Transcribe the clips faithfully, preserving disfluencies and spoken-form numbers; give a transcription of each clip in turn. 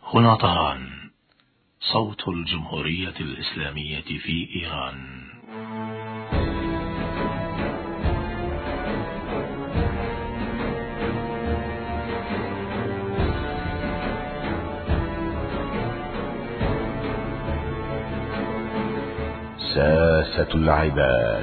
هنا طهران، صوت الجمهورية الإسلامية في إيران. ساسة العباد.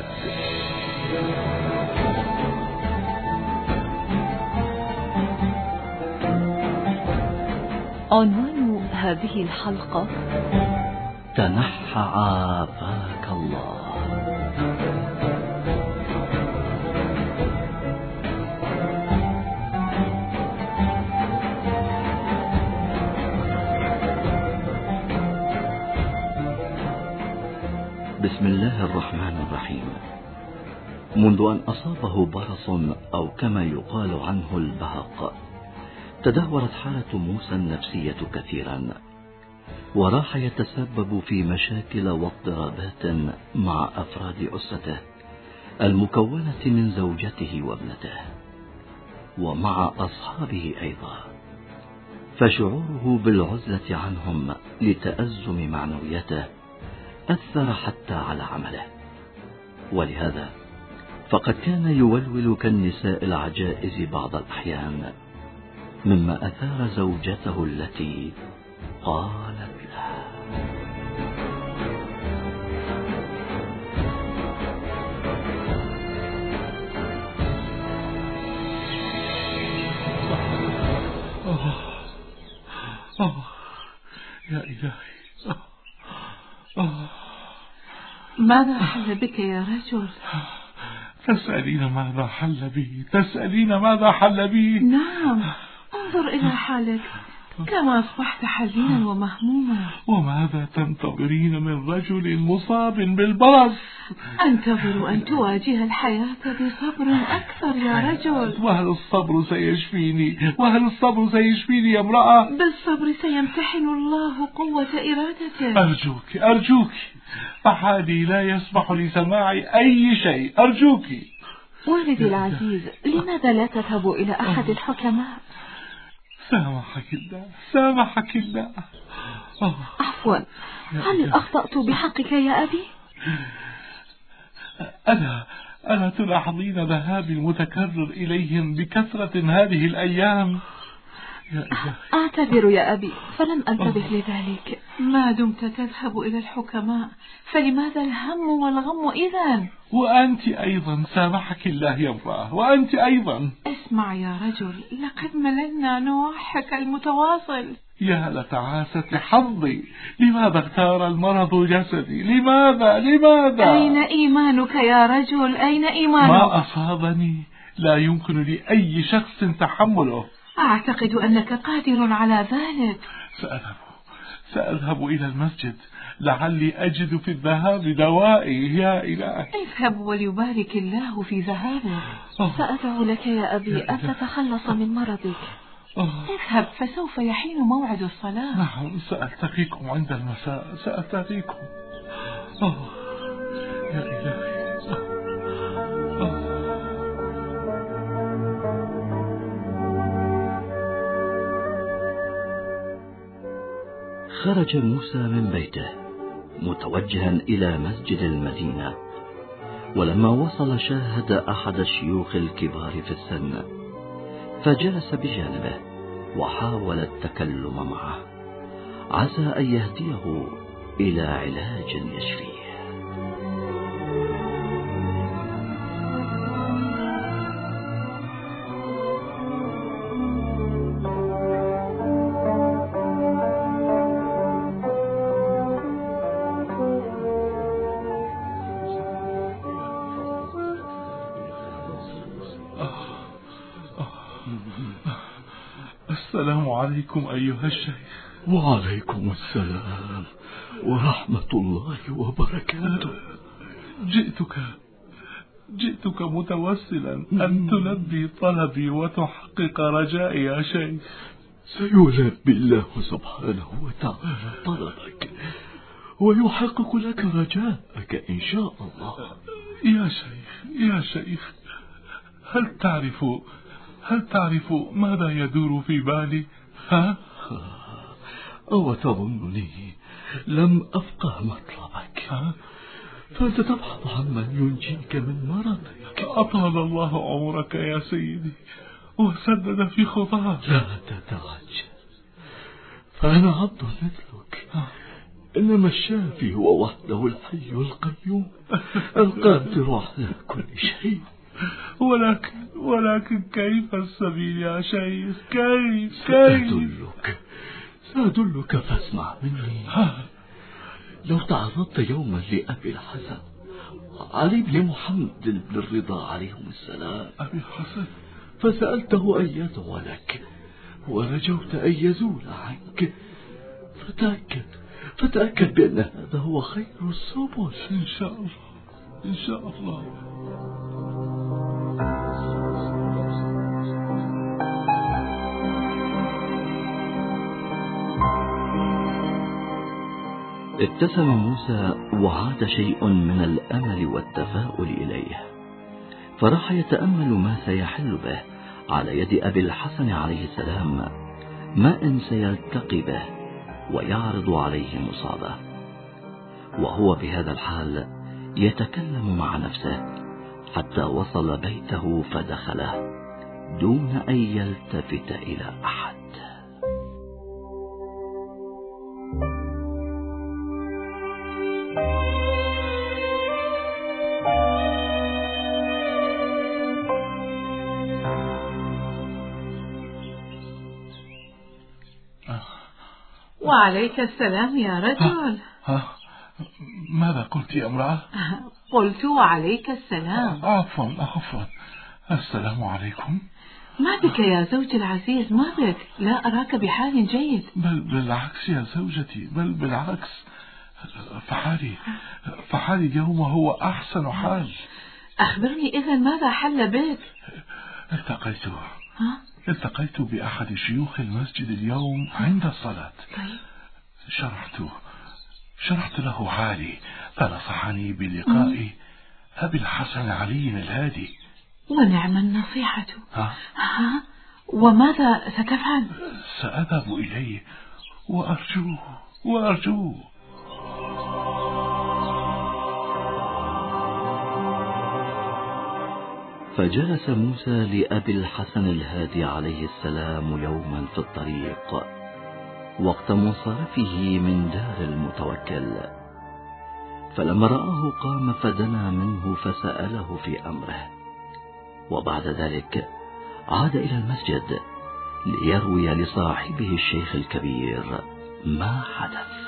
عنوان هذه الحلقة: تنحى عافاك الله. بسم الله الرحمن الرحيم. منذ أن أصابه برص أو كما يقال عنه البهق، تدهورت حالة موسى النفسية كثيرا، وراح يتسبب في مشاكل واضطرابات مع أفراد أسرته المكونة من زوجته وابنته ومع أصحابه أيضا، فشعوره بالعزلة عنهم لتأزم معنويته أثر حتى على عمله، ولهذا فقد كان يولول كالنساء العجائز بعض الأحيان، مما أثار زوجته التي قالت له: أوه. أوه. يا إلهي، أوه. ماذا حل بك يا رجل؟ تسألين ماذا حل بي؟ تسألين ماذا حل بي؟ نعم، انظر إلى حالك، كما أصبحت حزينا ومهموما. وماذا تنتظرين من رجل مصاب بالبرص؟ أنتظر أن تواجه الحياة بصبر أكثر يا رجل. وهل الصبر سيشفيني؟ وهل الصبر سيشفيني يا امرأة؟ بالصبر سيمتحن الله قوة إرادته. أرجوك أرجوك، فحالي لا يسمح لسماع أي شيء، أرجوك. والدي العزيز، لماذا لا تذهب إلى أحد الحكماء؟ سامحك الله، سامحك الله. عفوا، هل أخطأت بحقك يا أبي؟ أنا أنا تلاحظين ذهابي المتكرر إليهم بكثرة هذه الأيام؟ يا أعتذر يا أبي، فلم أنتبه لذلك. ما دمت تذهب إلى الحكماء فلماذا الهم والغم إذن؟ وأنت أيضا، سامحك الله يا امرأة، وأنت أيضا. اسمع يا رجل، لقد مللنا نواحك المتواصل. يا لتعاسة حظي، لماذا اختار المرض جسدي؟ لماذا لماذا؟ أين إيمانك يا رجل؟ أين إيمانك؟ ما أصابني لا يمكن لأي شخص تحمله. أعتقد أنك قادر على ذلك. سأذهب سأذهب إلى المسجد، لعلي أجد في الذهاب دوائي. يا إلهي، اذهب وليبارك الله في ذهابك. سأدعو لك يا أبي أن تتخلص من مرضك. اذهب فسوف يحين موعد الصلاة. نعم، سألتقيكم عند المساء، سألتقيكم. أوه. يا إلهي. أوه. خرج موسى من بيته متوجها إلى مسجد المدينة، ولما وصل شاهد أحد الشيوخ الكبار في السن، فجلس بجانبه وحاول التكلم معه عسى أن يهديه إلى علاج يشفيه. السلام عليكم أيها الشيخ. وعليكم السلام ورحمة الله وبركاته. جئتك جئتك متوسلا أن تلبي طلبي وتحقق رجائي يا شيخ. سيلبي الله سبحانه وتعالى طلبك ويحقق لك رجاءك إن شاء الله. يا شيخ يا شيخ، هل تعرف هل تعرف ماذا يدور في بالي؟ ها؟ أو تظنني لم أفقه مطلبك؟ فأنت تبحث عن من ينجيك من مرضك. أطال الله عمرك يا سيدي وسدد في خطاك. لا تتعجل، فأنا عبد مثلك، إنما الشافي هو وحده الحي القيوم القادر على كل شيء. ولكن ولكن كيف السبيل يا شيخ؟ كيف كيف سأدلك سأدلك فاسمع مني. لو تعرضت يوما لأبي الحسن علي بن محمد بن الرضا عليهم السلام أبي الحسن فسألته أن يدعو لك ورجوت أن يزول عنك، فتأكد فتأكد بأن هذا هو خير السبل. إن شاء الله إن شاء الله. ابتسم موسى وعاد شيء من الأمل والتفاؤل إليه، فراح يتأمل ما سيحل به على يد أبي الحسن عليه السلام، ما إن سيلتقي به ويعرض عليه مصابه. وهو بهذا الحال يتكلم مع نفسه حتى وصل بيته فدخله دون أن يلتفت إلى أحد. وعليك السلام يا رجل. ها, ها ماذا قلت يا امرأة؟ قلت وعليك السلام. عفوا عفوا السلام عليكم. ما بك يا زوجي العزيز؟ ما بك؟ لا أراك بحال جيد. بل بالعكس يا زوجتي، بل بالعكس، فحالي فحالي اليوم هو أحسن حال. أخبرني إذن ماذا حل بك؟ التقيت ها؟ التقيت بأحد شيوخ المسجد اليوم عند الصلاة. طيب. شرحت شرحت له حالي فنصحني بلقاء أبي الحسن علي الهادي. ونعم النصيحة. ها؟ ها؟ وماذا ستفعل؟ سأذهب إليه وأرجوه وأرجوه. فجلس موسى لأبي الحسن الهادي عليه السلام يوما في الطريق وقت منصرفه من دار المتوكل، فلما رآه قام فدنا منه فسأله في أمره، وبعد ذلك عاد إلى المسجد ليروي لصاحبه الشيخ الكبير ما حدث.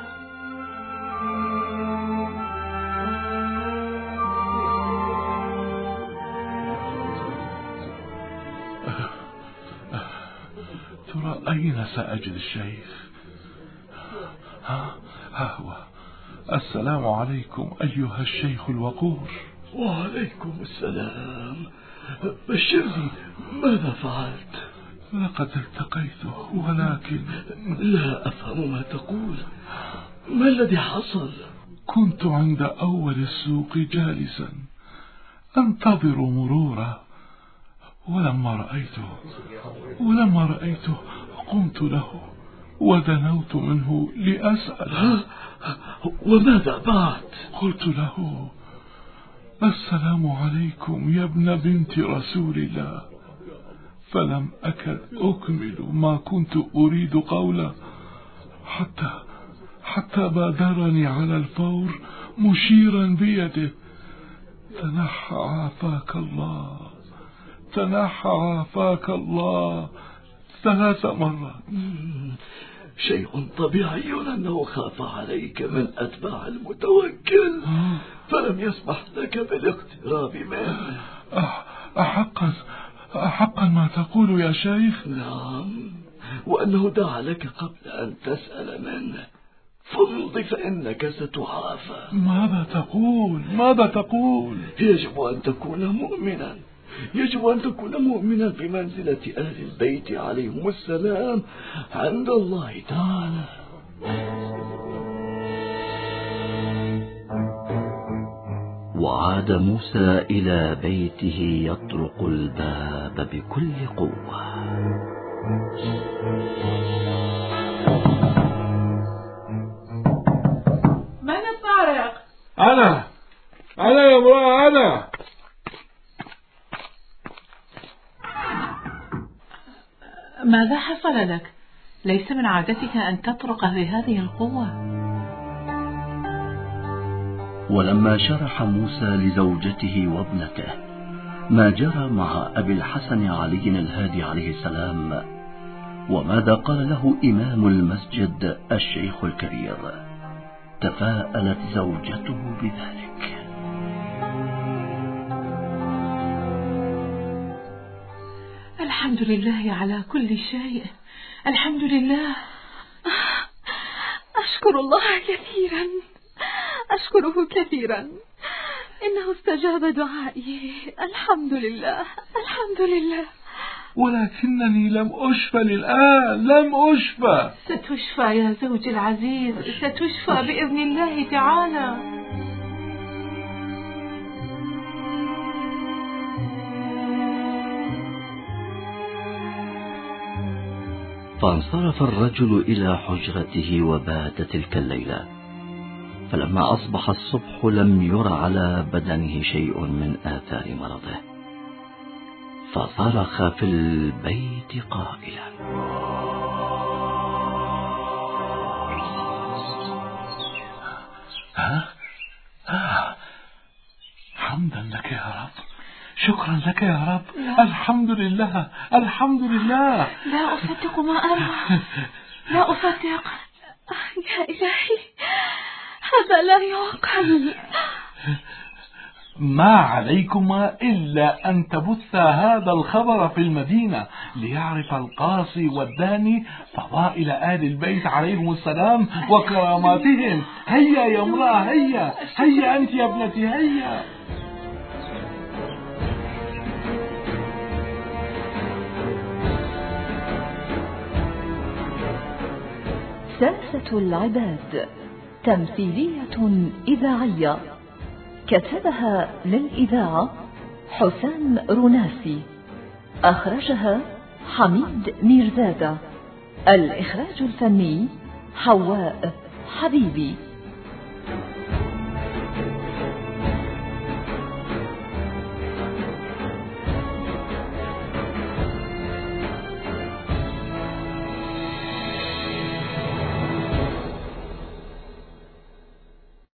ترى أين سأجد الشيخ؟ ها ها هو. السلام عليكم أيها الشيخ الوقور. وعليكم السلام. بشرني، ماذا فعلت؟ لقد التقيته ولكن لا أفهم ما تقول. ما الذي حصل؟ كنت عند أول السوق جالسا أنتظر مروره، ولما رأيته ولما رأيته قمت له ودنوت منه لأسأل. وماذا بعد؟ قلت له: السلام عليكم يا ابن بنت رسول الله، فلم أكد أكمل ما كنت أريد قوله حتى حتى بادرني على الفور مشيرا بيده: تنحى عافاك الله، تنحى عافاك الله، ثلاث مرات. شيء طبيعي أنه خاف عليك من أتباع المتوكل فلم يسمح لك بالاقتراب منه. أحقا أحقا ما تقول يا شيخ؟ نعم، وأنه دعا لك قبل أن تسأل منه، فامض فإنك ستعافى. ماذا تقول؟ ماذا تقول؟ يجب أن تكون مؤمنا، يجب أن تكون مؤمنا بمنزلة أهل البيت عليهم السلام عند الله تعالى. وعاد موسى إلى بيته يطرق الباب بكل قوة. حصل لك؟ ليس من عادتك أن تطرق بهذه القوة. ولما شرح موسى لزوجته وابنته ما جرى مع أبي الحسن علي الهادي عليه السلام وماذا قال له إمام المسجد الشيخ الكبير، تفاءلت زوجته بذلك. الحمد لله على كل شيء، الحمد لله. أشكر الله كثيرا، أشكره كثيرا، إنه استجاب دعائي. الحمد لله، الحمد لله. ولكنني لم أشفى الآن، لم أشفى. ستشفى يا زوجي العزيز، ستشفى بإذن الله تعالى. فانصرف الرجل إلى حجرته وبات تلك الليلة، فلما أصبح الصبح لم ير على بدنه شيء من آثار مرضه، فصرخ في البيت قائلا: ها؟ آه. حمدا لك يا رب، شكرا لك يا رب. لا. الحمد لله، الحمد لله. لا أصدق ما أرى، لا أصدق. يا إلهي، هذا لا يعقل. ما عليكما إلا أن تبث هذا الخبر في المدينة ليعرف القاصي والداني فضائل آل البيت عليهم السلام وكراماتهم. هيا يا امرأة، هيا هيا أنت يا ابنتي، هيا. ساسة العباد، تمثيلية إذاعية، كتبها للإذاعة حسام روناسي، أخرجها حميد ميرزادة، الإخراج الفني حواء حبيبي.